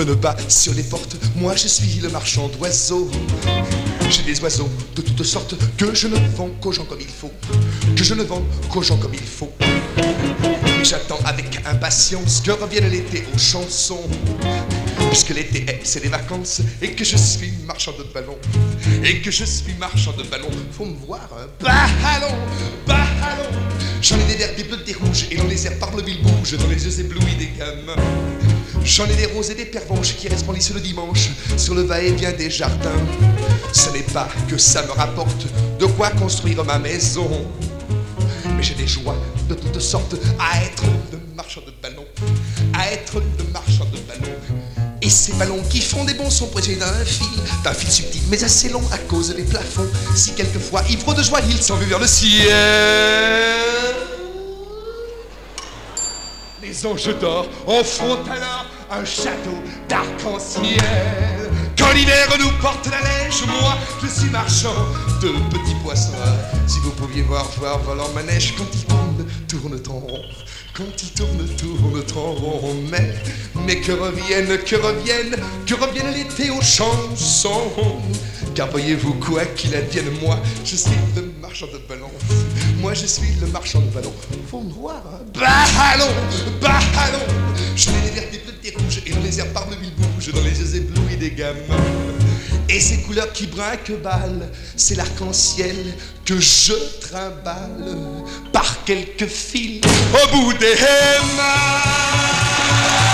ne bats sur les portes. Moi je suis le marchand d'oiseaux. J'ai des oiseaux de toutes sortes que je ne vends qu'aux gens comme il faut. Que je ne vends qu'aux gens comme il faut. Et j'attends avec impatience que revienne l'été aux chansons. Puisque l'été c'est les vacances et que je suis marchand de ballons. Et que je suis marchand de ballons. Faut me voir un ballon, ballon. J'en ai des verts, des bleus, des rouges. Et dans les airs par le mille bouge. Dans les yeux éblouis des gamins. J'en ai des roses et des pervenches qui resplendissent le dimanche sur le va-et-vient des jardins. Ce n'est pas que ça me rapporte de quoi construire ma maison, mais j'ai des joies de toutes sortes à être le marchand de ballons, à être le marchand de ballons. Et ces ballons qui font des bons sont posés d'un fil subtil mais assez long à cause des plafonds. Si quelquefois, ivre de joie, ils s'envolent vers le ciel, les anges d'or en font alors un château d'arc-en-ciel. Quand l'hiver nous porte la neige, moi je suis marchand de petits poissons. Si vous pouviez voir volant ma neige quand il tourne en rond, quand il tourne en rond. Mais que revienne l'été aux chansons. Car voyez-vous quoi qu'il advienne, moi je suis le marchand de ballons. Moi je suis le marchand de ballons. Faut me voir un ballon, ballon. Je mets des verts, des bleus, des rouges. Et dans les airs par le mille bouge. Dans les yeux éblouis des gamins. Et ces couleurs qui brinquent-ballent, c'est l'arc-en-ciel que je trimballe par quelques fils au bout des mains.